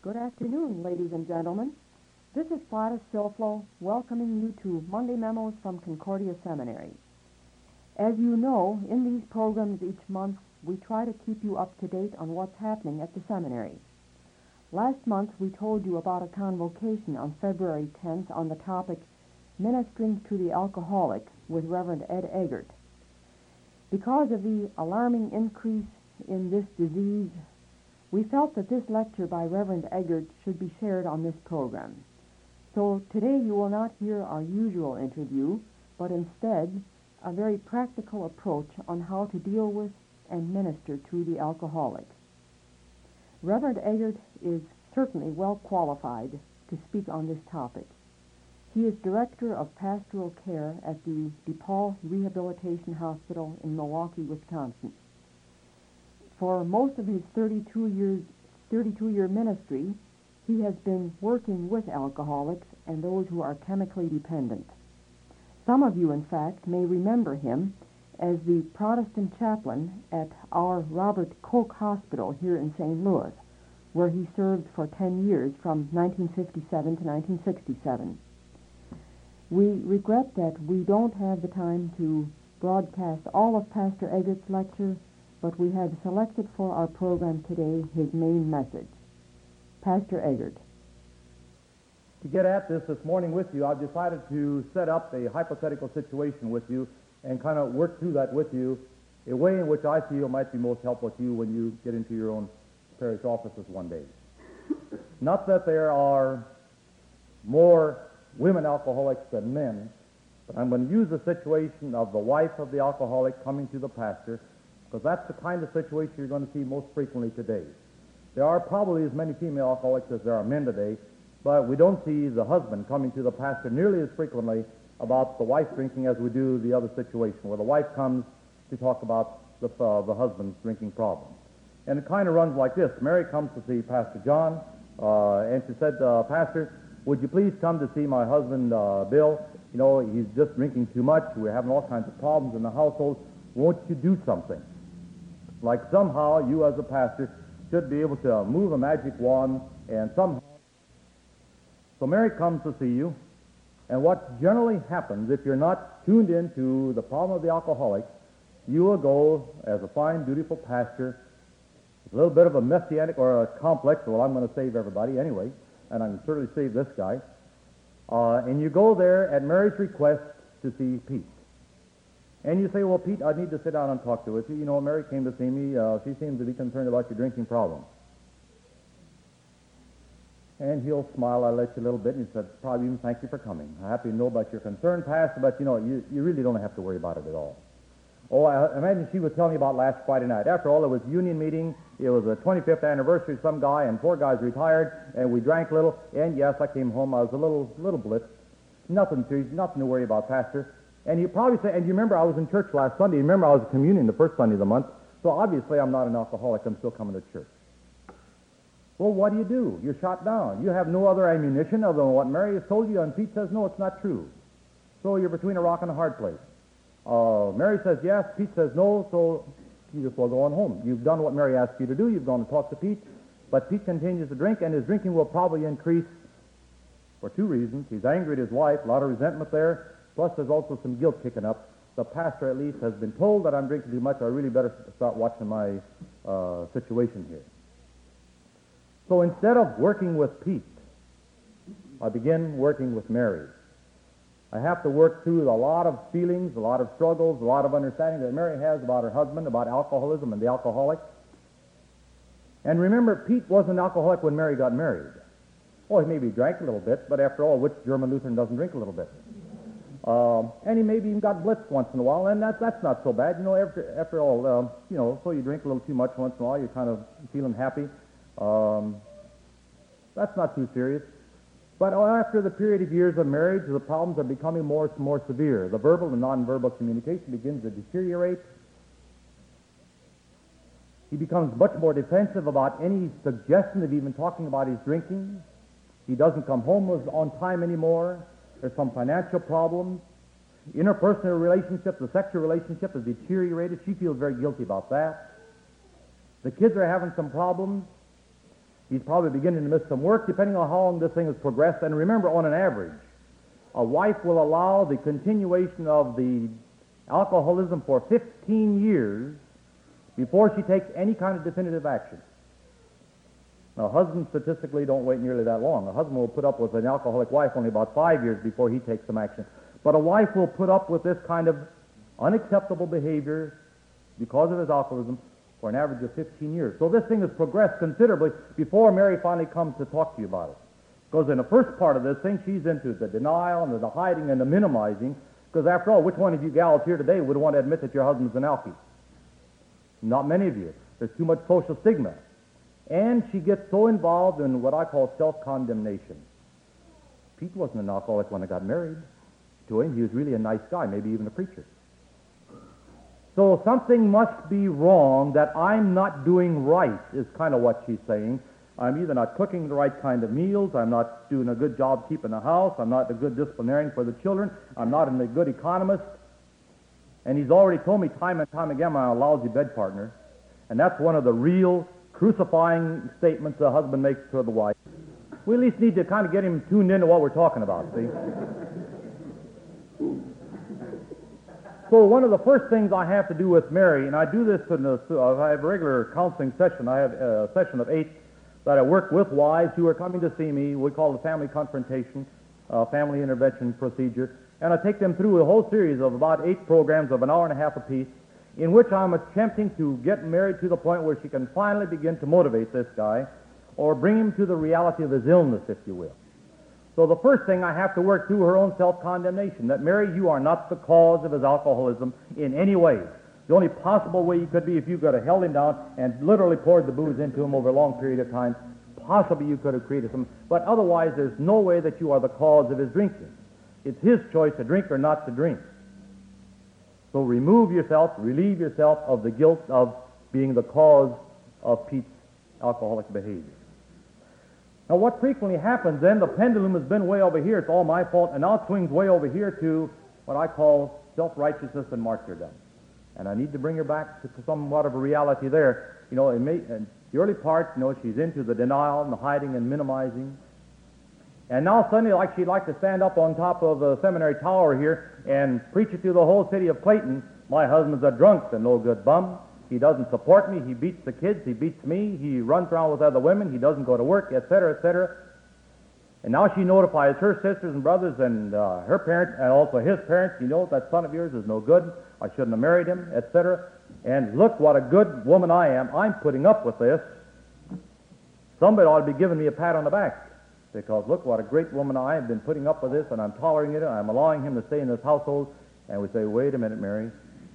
Good afternoon, ladies and gentlemen. This is Gladys Silflo welcoming you to Monday Memos from Concordia Seminary. As you know, in these programs each month, we try to keep you up to date on what's happening at the seminary. Last month, we told you about a convocation on February 10th on the topic Ministering to the Alcoholic with Reverend Ed Eggert. Because of the alarming increase in this disease, we felt that this lecture by Reverend Eggert should be shared on this program. So today you will not hear our usual interview, but instead a very practical approach on how to deal with and minister to the alcoholic. Reverend Eggert is certainly well qualified to speak on this topic. He is Director of Pastoral Care at the DePaul Rehabilitation Hospital in Milwaukee, Wisconsin. For most of his 32-year ministry, he has been working with alcoholics and those who are chemically dependent. Some of you, in fact, may remember him as the Protestant chaplain at our Robert Koch Hospital here in St. Louis, where he served for 10 years from 1957 to 1967. We regret that we don't have the time to broadcast all of Pastor Eggert's lecture, but we have selected for our program today his main message. Pastor Eggert. To get at this morning with you, I've decided to set up a hypothetical situation with you and kind of work through that with you, a way in which I feel might be most helpful to you when you get into your own parish offices one day. Not that there are more women alcoholics than men, but I'm going to use the situation of the wife of the alcoholic coming to the pastor, because that's the kind of situation you're going to see most frequently today. There are probably as many female alcoholics as there are men today, but we don't see the husband coming to the pastor nearly as frequently about the wife drinking as we do the other situation, where the wife comes to talk about the husband's drinking problem. And it kind of runs like this. Mary comes to see Pastor John, and she said, Pastor, would you please come to see my husband, Bill? You know, he's just drinking too much. We're having all kinds of problems in the household. Won't you do something? Like somehow you as a pastor should be able to move a magic wand and somehow. So Mary comes to see you, and what generally happens if you're not tuned into the problem of the alcoholic, you will go as a fine, dutiful pastor, with a little bit of a messianic or a complex, well, I'm going to save everybody anyway, and I can certainly save this guy, and you go there at Mary's request to see Pete. And you say, well, Pete, I need to sit down and talk to you. You know, Mary came to see me. She seems to be concerned about your drinking problem. And he'll smile. I'll let you a little bit. And he said, probably even thank you for coming. I'm happy to know about your concern, Pastor, but, you know, you really don't have to worry about it at all. Oh, I imagine she was telling me about last Friday night. After all, it was union meeting. It was the 25th anniversary of some guy, and 4 guys retired, and we drank a little. And, yes, I came home. I was a little blitzed. Nothing to worry about, Pastor. And you probably say, and you remember I was in church last Sunday. You remember I was at communion the first Sunday of the month. So obviously I'm not an alcoholic. I'm still coming to church. Well, what do? You're shot down. You have no other ammunition other than what Mary has told you, and Pete says, no, it's not true. So you're between a rock and a hard place. Mary says yes, Pete says no, so you just will go on home. You've done what Mary asked you to do. You've gone to talk to Pete, but Pete continues to drink, and his drinking will probably increase for 2 reasons. He's angry at his wife, a lot of resentment there. Plus, there's also some guilt kicking up. The pastor, at least, has been told that I'm drinking too much. I really better start watching my situation here. So instead of working with Pete, I begin working with Mary. I have to work through a lot of feelings, a lot of struggles, a lot of understanding that Mary has about her husband, about alcoholism and the alcoholic. And remember, Pete wasn't an alcoholic when Mary got married. Oh, he maybe drank a little bit, but after all, which German Lutheran doesn't drink a little bit? And he maybe even got blitzed once in a while, and that's not so bad. You know, after all, you know, so you drink a little too much once in a while, you're kind of feeling happy. That's not too serious. But after the period of years of marriage, the problems are becoming more severe. The verbal and nonverbal communication begins to deteriorate. He becomes much more defensive about any suggestion of even talking about his drinking. He doesn't come home on time anymore. There's some financial problems. Interpersonal relationships, the sexual relationship has deteriorated. She feels very guilty about that. The kids are having some problems. He's probably beginning to miss some work, depending on how long this thing has progressed. And remember, on an average, a wife will allow the continuation of the alcoholism for 15 years before she takes any kind of definitive action. Now, husbands statistically don't wait nearly that long. A husband will put up with an alcoholic wife only about 5 years before he takes some action. But a wife will put up with this kind of unacceptable behavior because of his alcoholism for an average of 15 years. So this thing has progressed considerably before Mary finally comes to talk to you about it. Because in the first part of this thing, she's into the denial and the hiding and the minimizing. Because after all, which one of you gals here today would want to admit that your husband's an alkie? Not many of you. There's too much social stigma. And she gets so involved in what I call self-condemnation. Pete wasn't an alcoholic when I got married to him. He was really a nice guy, maybe even a preacher. So something must be wrong that I'm not doing right is kind of what she's saying. I'm either not cooking the right kind of meals, I'm not doing a good job keeping the house, I'm not a good disciplinarian for the children, I'm not a good economist. And he's already told me time and time again I'm a lousy bed partner. And that's one of the real crucifying statements a husband makes to the wife. We at least need to kind of get him tuned into what we're talking about, see? So one of the first things I have to do with Mary, and I do this I have a regular counseling session. I have a session of 8 that I work with wives who are coming to see me. We call it family confrontation, family intervention procedure. And I take them through a whole series of about 8 programs of an hour and a half apiece, in which I'm attempting to get Mary to the point where she can finally begin to motivate this guy or bring him to the reality of his illness, if you will. So the first thing I have to work through her own self-condemnation, that Mary, you are not the cause of his alcoholism in any way. The only possible way you could be if you could have held him down and literally poured the booze into him over a long period of time. Possibly you could have created some, but otherwise there's no way that you are the cause of his drinking. It's his choice to drink or not to drink. So remove yourself, relieve yourself of the guilt of being the cause of Pete's alcoholic behavior. Now what frequently happens then, the pendulum has been way over here, it's all my fault, and now it swings way over here to what I call self-righteousness and martyrdom. And I need to bring her back to somewhat of a reality there. You know, in the early part, you know, she's into the denial and the hiding and minimizing. And now suddenly, like she'd like to stand up on top of the seminary tower here and preach it to the whole city of Clayton, my husband's a drunk, the no-good bum. He doesn't support me, he beats the kids, he beats me, he runs around with other women, he doesn't go to work, etc., etc. And now she notifies her sisters and brothers and her parents and also his parents, you know, that son of yours is no good, I shouldn't have married him, etc. And look what a good woman I am, I'm putting up with this. Somebody ought to be giving me a pat on the back, because look what a great woman I have been putting up with this, and I'm tolerating it, and I'm allowing him to stay in this household. And we say, wait a minute, Mary.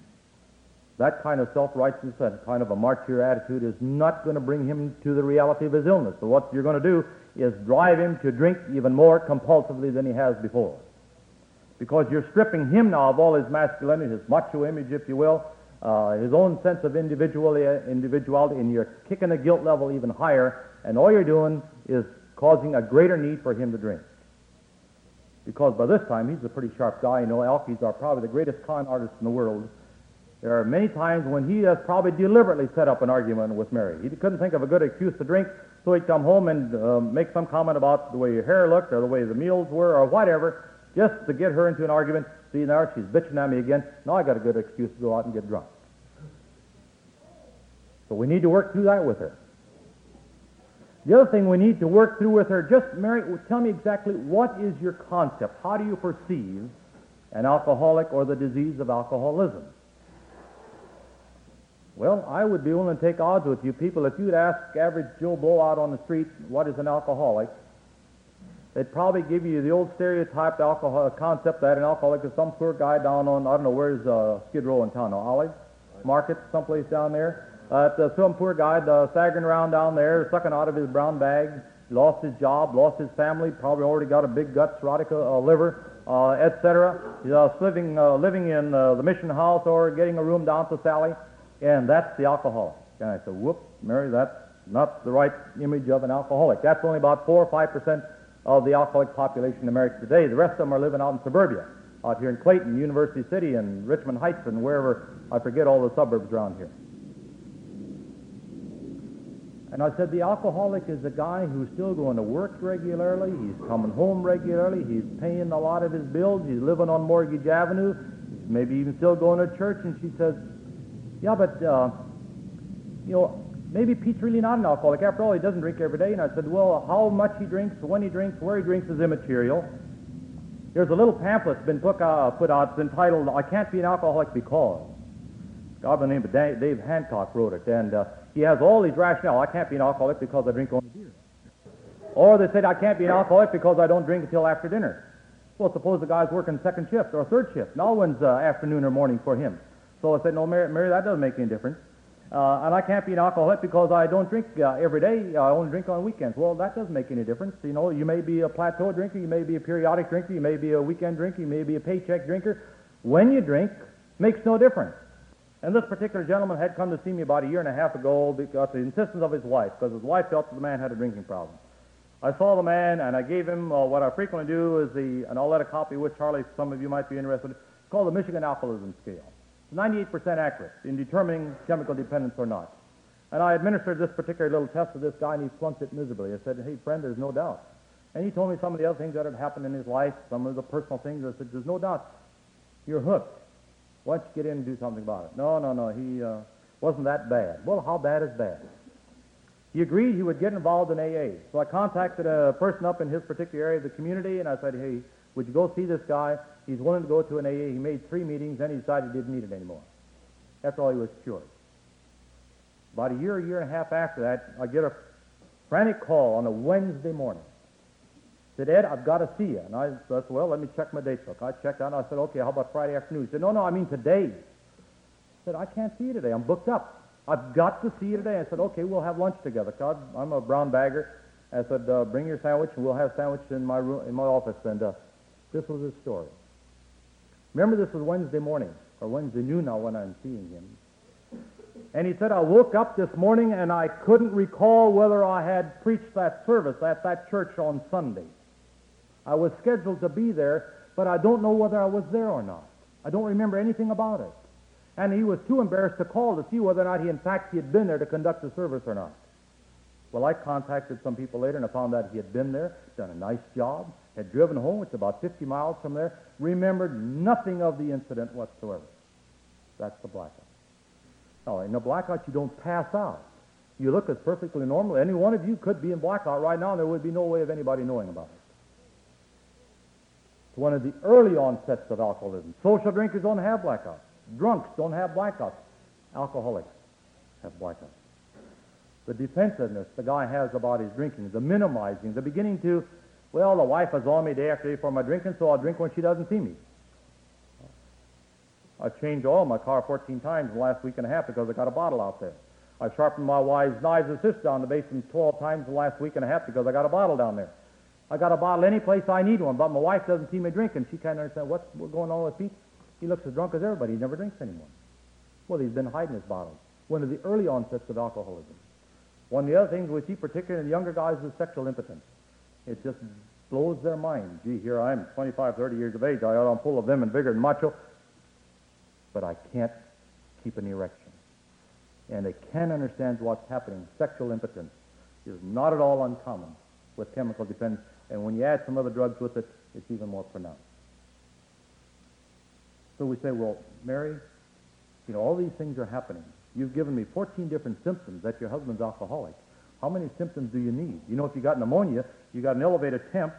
That kind of self-righteousness, that kind of a martyr attitude is not going to bring him to the reality of his illness. So what you're going to do is drive him to drink even more compulsively than he has before. Because you're stripping him now of all his masculinity, his macho image, if you will, his own sense of individuality, and you're kicking the guilt level even higher, and all you're doing is causing a greater need for him to drink. Because by this time, he's a pretty sharp guy. You know, alkies are probably the greatest con artists in the world. There are many times when he has probably deliberately set up an argument with Mary. He couldn't think of a good excuse to drink, so he'd come home and make some comment about the way your hair looked or the way the meals were or whatever, just to get her into an argument. See, now she's bitching at me again. Now I got a good excuse to go out and get drunk. So we need to work through that with her. The other thing we need to work through with her, just, Mary, tell me exactly what is your concept? How do you perceive an alcoholic or the disease of alcoholism? Well, I would be willing to take odds with you people. If you'd ask average Joe Blow out on the street, what is an alcoholic? They'd probably give you the old stereotyped alcohol concept that an alcoholic is some poor guy down on, I don't know, where's Skid Row in town? No, Olive Market, someplace down there. Some poor guy staggering around down there, sucking out of his brown bag, lost his job, lost his family, probably already got a big gut, cirrhotic liver, etc. He's living in the mission house or getting a room down to Sally, and that's the alcoholic. And I said, whoop, Mary, that's not the right image of an alcoholic. That's only about 4 or 5% of the alcoholic population in America today. The rest of them are living out in suburbia, out here in Clayton, University City, and Richmond Heights, and wherever, I forget all the suburbs around here. And I said, the alcoholic is the guy who's still going to work regularly, he's coming home regularly, he's paying a lot of his bills, he's living on Mortgage Avenue, he's maybe even still going to church. And she says, yeah, but, maybe Pete's really not an alcoholic. After all, he doesn't drink every day. And I said, well, how much he drinks, when he drinks, where he drinks is immaterial. There's a little pamphlet that's been put out. It's entitled, I Can't Be an Alcoholic Because. A guy by the name of Dave Hancock wrote it. And he has all these rationale. I can't be an alcoholic because I drink only beer. Or they said, I can't be an alcoholic because I don't drink until after dinner. Well, suppose the guy's working second shift or third shift. Now when's afternoon or morning for him? So I said, no, Mary, that doesn't make any difference. And I can't be an alcoholic because I don't drink every day. I only drink on weekends. Well, that doesn't make any difference. You know, you may be a plateau drinker, you may be a periodic drinker, you may be a weekend drinker, you may be a paycheck drinker. When you drink, makes no difference. And this particular gentleman had come to see me about a year and a half ago because the insistence of his wife, because his wife felt that the man had a drinking problem. I saw the man, and I gave him what I frequently do is and I'll let a copy with Charlie, some of you might be interested. It's called the Michigan Alcoholism Scale. 98% accurate in determining chemical dependence or not. And I administered this particular little test to this guy, and he flunked it miserably. I said, hey, friend, there's no doubt. And he told me some of the other things that had happened in his life, some of the personal things. I said, there's no doubt. You're hooked. Why don't you get in and do something about it? No, he wasn't that bad. Well, how bad is bad? He agreed he would get involved in AA. So I contacted a person up in his particular area of the community, and I said, hey, would you go see this guy? He's willing to go to an AA. He made 3 meetings, then he decided he didn't need it anymore. After all, he was cured. About a year and a half after that, I get a frantic call on a Wednesday morning. Said, Ed, I've got to see you. And I said, well, let me check my date book. I checked out, and I said, okay, how about Friday afternoon? He said, no, I mean today. I said, I can't see you today. I'm booked up. I've got to see you today. I said, okay, we'll have lunch together. I'm a brown bagger. I said, bring your sandwich, and we'll have sandwich in my room, in my office. And this was his story. Remember, this was Wednesday morning, or Wednesday noon now when I'm seeing him. And he said, I woke up this morning and I couldn't recall whether I had preached that service at that church on Sunday. I was scheduled to be there, but I don't know whether I was there or not. I don't remember anything about it. And he was too embarrassed to call to see whether or not he had been there to conduct the service or not. Well, I contacted some people later and I found out he had been there, done a nice job, had driven home. It's about 50 miles from there, remembered nothing of the incident whatsoever. That's the blackout. Now, in a blackout, you don't pass out. You look as perfectly normal. Any one of you could be in blackout right now, and there would be no way of anybody knowing about it. It's one of the early onsets of alcoholism. Social drinkers don't have blackouts. Drunks don't have blackouts. Alcoholics have blackouts. The defensiveness the guy has about his drinking, the minimizing, the beginning to, well, the wife is on me day after day for my drinking, so I'll drink when she doesn't see me. I've changed oil in my car 14 times in the last week and a half because I got a bottle out there. I've sharpened my wife's knives and scissors down the basement 12 times in the last week and a half because I got a bottle down there. I got a bottle any place I need one, but my wife doesn't see me drinking. She can't understand what's going on with Pete. He looks as drunk as everybody. He never drinks anymore. Well, he's been hiding his bottles. One of the early onsets of alcoholism. One of the other things we see, particularly in the younger guys, is sexual impotence. It just blows their mind. Gee, here I am, 25, 30 years of age. I'm full of vim and vigor and macho, but I can't keep an erection. And they can't understand what's happening. Sexual impotence is not at all uncommon with chemical dependence, and when you add some other drugs with it, it's even more pronounced. So we say, well, Mary, all these things are happening. You've given me 14 different symptoms that your husband's alcoholic. How many symptoms do you need? If you got pneumonia, you got an elevated temp,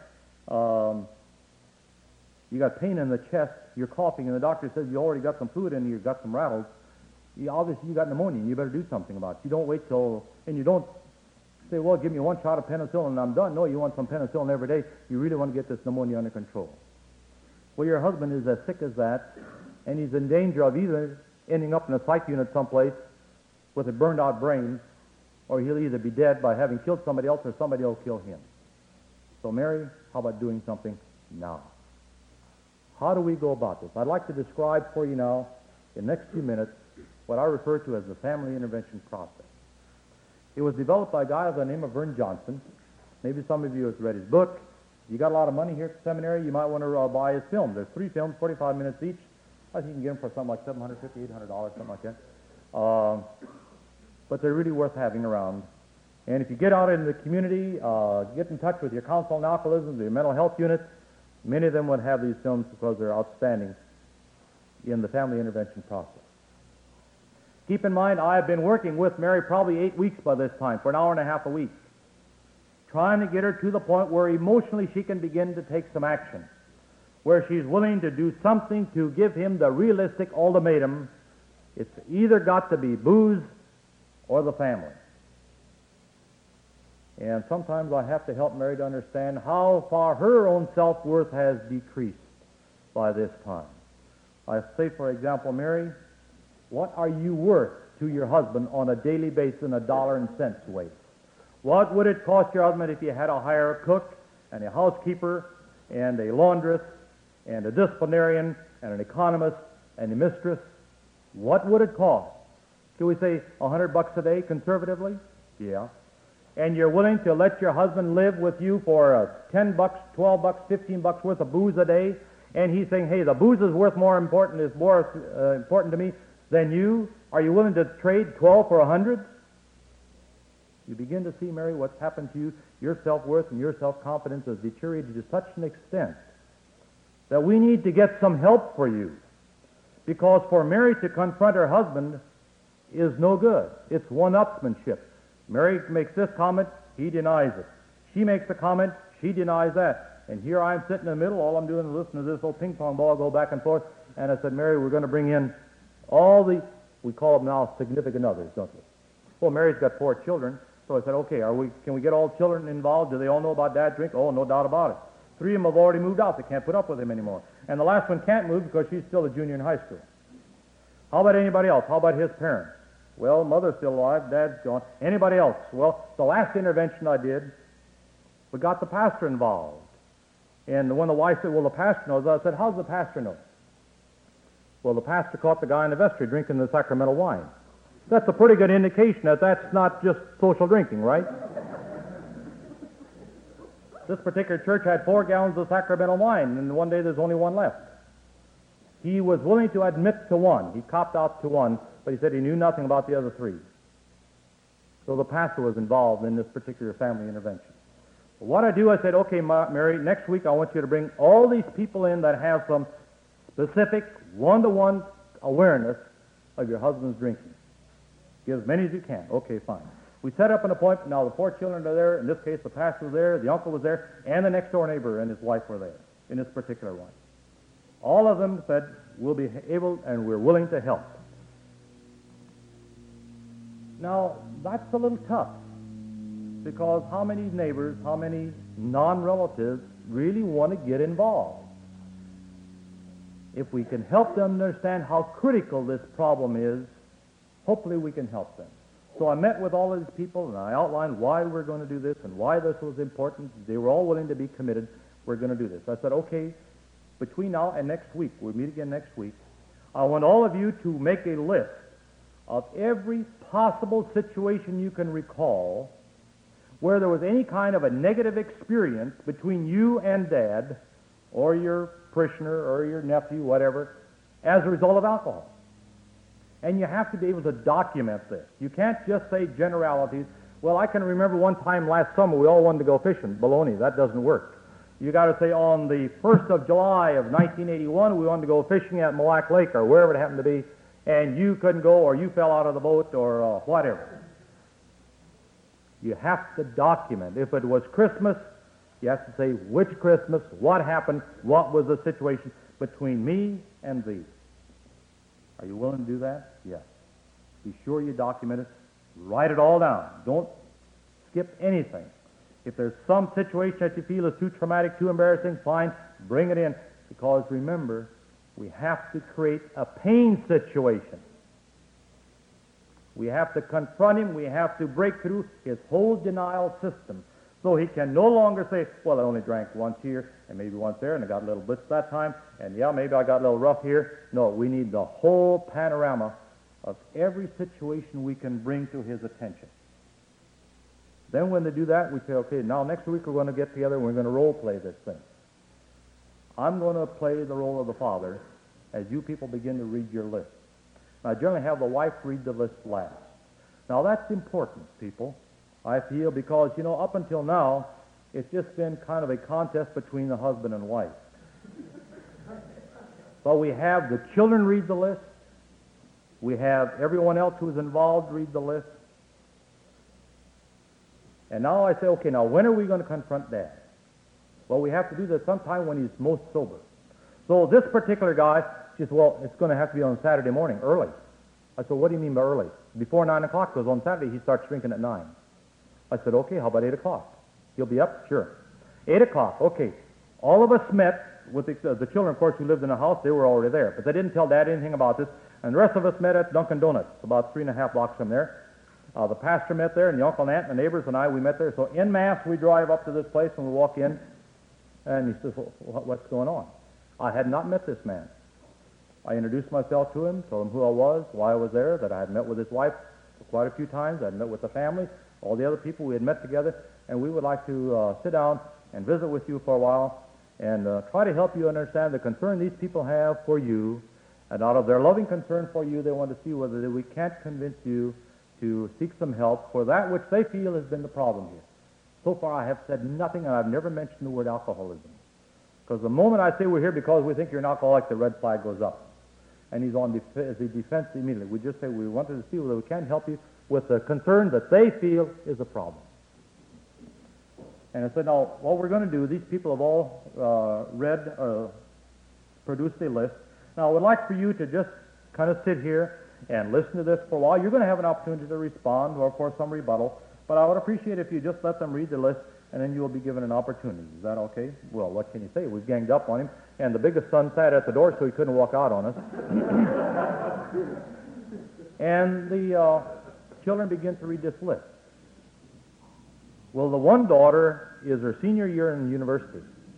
you got pain in the chest, you're coughing, and the doctor says you already got some fluid in you, you've got some rattles. Obviously, you got pneumonia, and you better do something about it. You don't wait till, and you don't say, well, give me one shot of penicillin and I'm done. No, you want some penicillin every day. You really want to get this pneumonia under control. Well, your husband is as sick as that, and he's in danger of either ending up in a psych unit someplace with a burned-out brain, or he'll either be dead by having killed somebody else or somebody will kill him. So, Mary, how about doing something now? How do we go about this? I'd like to describe for you now, in the next few minutes, what I refer to as the family intervention process. It was developed by a guy by the name of Vern Johnson. Maybe some of you have read his book. If you got a lot of money here at the seminary, you might want to buy his film. There's 3 films, 45 minutes each. I think you can get them for something like $750, $800, something like that. But they're really worth having around. And if you get out in the community, get in touch with your council on alcoholism, your mental health unit, many of them would have these films because they're outstanding in the family intervention process. Keep in mind, I have been working with Mary probably 8 weeks by this time, for an hour and a half a week, trying to get her to the point where emotionally she can begin to take some action, where she's willing to do something to give him the realistic ultimatum. It's either got to be booze or the family. And sometimes I have to help Mary to understand how far her own self-worth has decreased by this time. I say, for example, Mary, what are you worth to your husband on a daily basis in a dollar and cents way? What would it cost your husband if you had to hire a cook and a housekeeper and a laundress and a disciplinarian and an economist and a mistress? What would it cost? Do we say $100 a day conservatively? Yeah. And you're willing to let your husband live with you for $10, $12, $15 worth of booze a day, and he's saying, hey, the booze is more important to me than you. Are you willing to trade 12 for 100? You begin to see, Mary, what's happened to you. Your self-worth and your self-confidence has deteriorated to such an extent that we need to get some help for you. Because for Mary to confront her husband is no good. It's one-upsmanship. Mary makes this comment, he denies it. She makes a comment, she denies that. And here I'm sitting in the middle, all I'm doing is listening to this old ping pong ball go back and forth. And I said, Mary, we're going to bring in all the, we call them now significant others, don't we? Well, Mary's got 4 children, so I said, okay, can we get all children involved? Do they all know about Dad's drink? Oh, no doubt about it. 3 of them have already moved out. They can't put up with him anymore. And the last one can't move because she's still a junior in high school. How about anybody else? How about his parents? Well, Mother's still alive, Dad's gone. Anybody else? Well, the last intervention I did, we got the pastor involved. And when the wife said, well, the pastor knows, I said, how's the pastor know? Well, the pastor caught the guy in the vestry drinking the sacramental wine. That's a pretty good indication that that's not just social drinking, right? This particular church had 4 gallons of sacramental wine, and one day there's only 1 left. He was willing to admit to 1. He copped out to 1, but he said he knew nothing about the other 3. So the pastor was involved in this particular family intervention. But what I do, I said, okay, Mary, next week I want you to bring all these people in that have some specific one-to-one awareness of your husband's drinking. Get as many as you can. Okay, fine. We set up an appointment. Now the 4 children are there. In this case, the pastor was there, the uncle was there, and the next-door neighbor and his wife were there in this particular one. All of them said, we'll be able and we're willing to help. Now, that's a little tough, because how many neighbors, how many non-relatives really want to get involved? If we can help them understand how critical this problem is, hopefully we can help them. So I met with all of these people, and I outlined why we're going to do this and why this was important. They were all willing to be committed. We're going to do this. I said, okay, between now and next week, we'll meet again next week, I want all of you to make a list of every possible situation you can recall where there was any kind of a negative experience between you and Dad or your parishioner or your nephew, whatever, as a result of alcohol. And you have to be able to document this. You can't just say generalities. Well, I can remember one time last summer we all wanted to go fishing. Baloney, that doesn't work. You got to say on the 1st of July of 1981 we wanted to go fishing at Mille Lacs Lake or wherever it happened to be, and you couldn't go or you fell out of the boat or whatever. You have to document. If it was Christmas, you have to say which Christmas, what happened, what was the situation between me and thee. Are you willing to do that? Yes. Be sure you document it. Write it all down. Don't skip anything. If there's some situation that you feel is too traumatic, too embarrassing, fine, bring it in. Because remember, we have to create a pain situation. We have to confront him. We have to break through his whole denial system so he can no longer say, well, I only drank once here and maybe once there and I got a little blitz that time and yeah, maybe I got a little rough here. No, we need the whole panorama of every situation we can bring to his attention. Then when they do that, we say, okay, now next week we're going to get together and we're going to role play this thing. I'm going to play the role of the father as you people begin to read your list. I generally have the wife read the list last. Now that's important, people. I feel, because, up until now, it's just been kind of a contest between the husband and wife. So we have the children read the list. We have everyone else who's involved read the list. And now I say, okay, now when are we going to confront Dad? Well, we have to do that sometime when he's most sober. So this particular guy, she says, well, it's going to have to be on Saturday morning, early. I said, what do you mean by early? Before 9 o'clock, because on Saturday he starts drinking at 9. I said, okay, how about 8 o'clock? He'll be up? Sure. 8 o'clock, okay. All of us met with the children, of course, who lived in the house. They were already there, but they didn't tell Dad anything about this. And the rest of us met at Dunkin' Donuts, about 3.5 blocks from there. The pastor met there, and the uncle and aunt and the neighbors and I, we met there. So en masse, we drive up to this place, and we walk in, and he says, well, what's going on? I had not met this man. I introduced myself to him, told him who I was, why I was there, that I had met with his wife quite a few times. I had met with the family, all the other people we had met together, and we would like to sit down and visit with you for a while and try to help you understand the concern these people have for you. And out of their loving concern for you, they want to see whether we can't convince you to seek some help for that which they feel has been the problem here. So far, I have said nothing, and I've never mentioned the word alcoholism. Because the moment I say we're here because we think you're an alcoholic, the red flag goes up. And he's on the defense immediately. We just say we wanted to see whether we can help you with the concern that they feel is a problem. And I said, now, what we're going to do, these people have all produced a list. Now, I would like for you to just kind of sit here and listen to this for a while. You're going to have an opportunity to respond or for some rebuttal, but I would appreciate if you just let them read the list, and then you will be given an opportunity. Is that okay? Well, what can you say? We've ganged up on him, and the biggest son sat at the door so he couldn't walk out on us. And the children begin to read this list. Well, the one daughter is her senior year in university,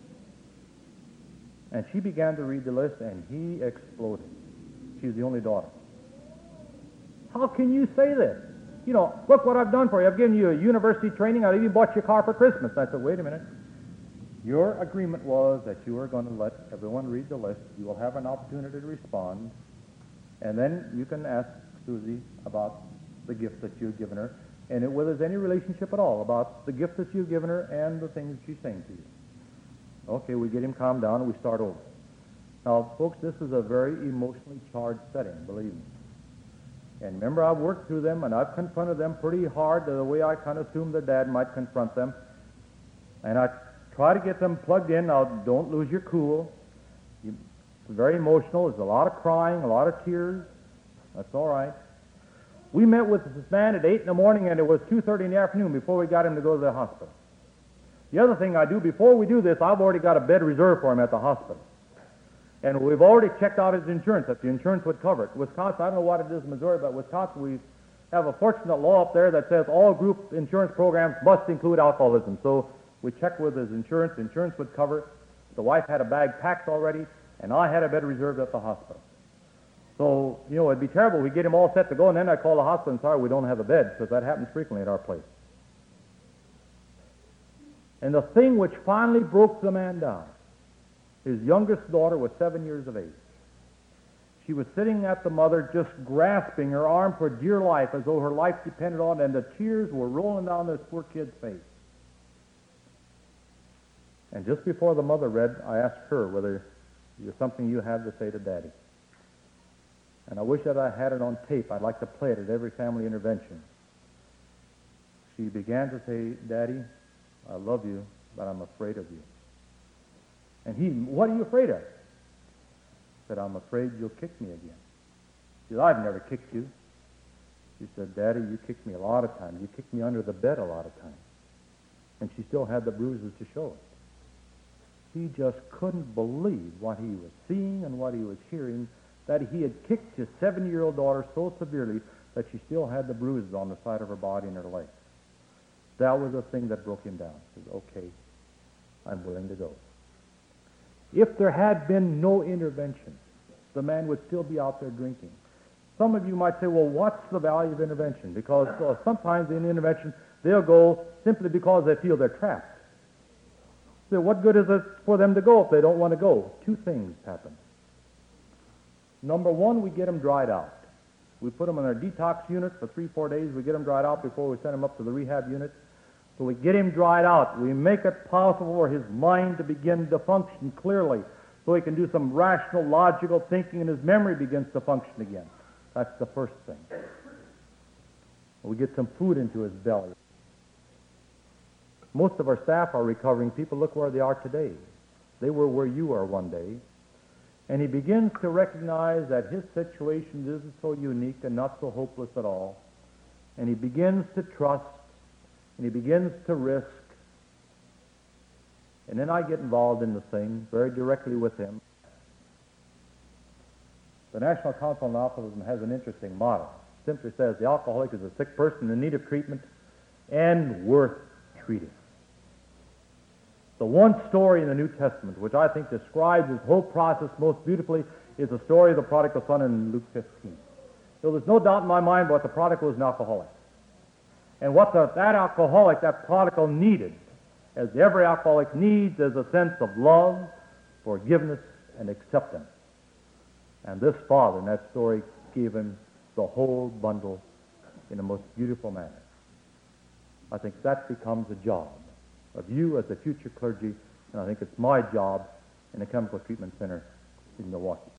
and she began to read the list, and he exploded. She's the only daughter. How can you say this? Look what I've done for you. I've given you a university training. I even bought you a car for Christmas. I said, wait a minute. Your agreement was that you are going to let everyone read the list. You will have an opportunity to respond, and then you can ask Susie about the gift that you've given her, and whether there's any relationship at all about the gift that you've given her and the things she's saying to you. Okay, we get him calmed down, and we start over. Now, folks, this is a very emotionally charged setting, believe me. And remember, I've worked through them, and I've confronted them pretty hard the way I kind of assumed their dad might confront them. And I try to get them plugged in. Now, don't lose your cool. It's very emotional. There's a lot of crying, a lot of tears. That's all right. We met with this man at 8 in the morning, and it was 2:30 in the afternoon before we got him to go to the hospital. The other thing I do, before we do this, I've already got a bed reserved for him at the hospital. And we've already checked out his insurance, that the insurance would cover it. Wisconsin, I don't know what it is in Missouri, but Wisconsin, we have a fortunate law up there that says all group insurance programs must include alcoholism. So we checked with his insurance. The insurance would cover it. The wife had a bag packed already, and I had a bed reserved at the hospital. So, it'd be terrible. We get him all set to go, and then I call the hospital and sorry, we don't have a bed, because that happens frequently at our place. And the thing which finally broke the man down, his youngest daughter was 7 years of age. She was sitting at the mother, just grasping her arm for dear life, as though her life depended on it, and the tears were rolling down this poor kid's face. And just before the mother read, I asked her whether there's something you have to say to Daddy. And I wish that I had it on tape. I'd like to play it at every family intervention. She began to say, Daddy, I love you, but I'm afraid of you. And what are you afraid of? I said, I'm afraid you'll kick me again. She said, I've never kicked you. She said, Daddy, you kicked me a lot of times. You kicked me under the bed a lot of times. And she still had the bruises to show it. He just couldn't believe what he was seeing and what he was hearing, that he had kicked his 7-year-old daughter so severely that she still had the bruises on the side of her body and her legs. That was the thing that broke him down. He said, okay, I'm willing to go. If there had been no intervention, the man would still be out there drinking. Some of you might say, well, what's the value of intervention? Because sometimes in intervention, they'll go simply because they feel they're trapped. So what good is it for them to go if they don't want to go? Two things happen. Number one, we get them dried out. We put them in our detox unit for 3-4 days. We get them dried out before we send them up to the rehab unit. So we get him dried out. We make it possible for his mind to begin to function clearly, so he can do some rational, logical thinking, and his memory begins to function again. That's the first thing. We get some food into his belly. Most of our staff are recovering people. Look where they are today. They were where you are one day. And he begins to recognize that his situation isn't so unique and not so hopeless at all. And he begins to trust, and he begins to risk. And then I get involved in the thing very directly with him. The National Council on Alcoholism has an interesting motto. It simply says the alcoholic is a sick person in need of treatment and worth treating. The one story in the New Testament which I think describes this whole process most beautifully is the story of the prodigal son in Luke 15. So there's no doubt in my mind but the prodigal was an alcoholic. And what that alcoholic, that prodigal, needed, as every alcoholic needs, is a sense of love, forgiveness, and acceptance. And this father in that story gave him the whole bundle in the most beautiful manner. I think that becomes a job of you as a future clergy, and I think it's my job in the Chemical Treatment Center in Milwaukee.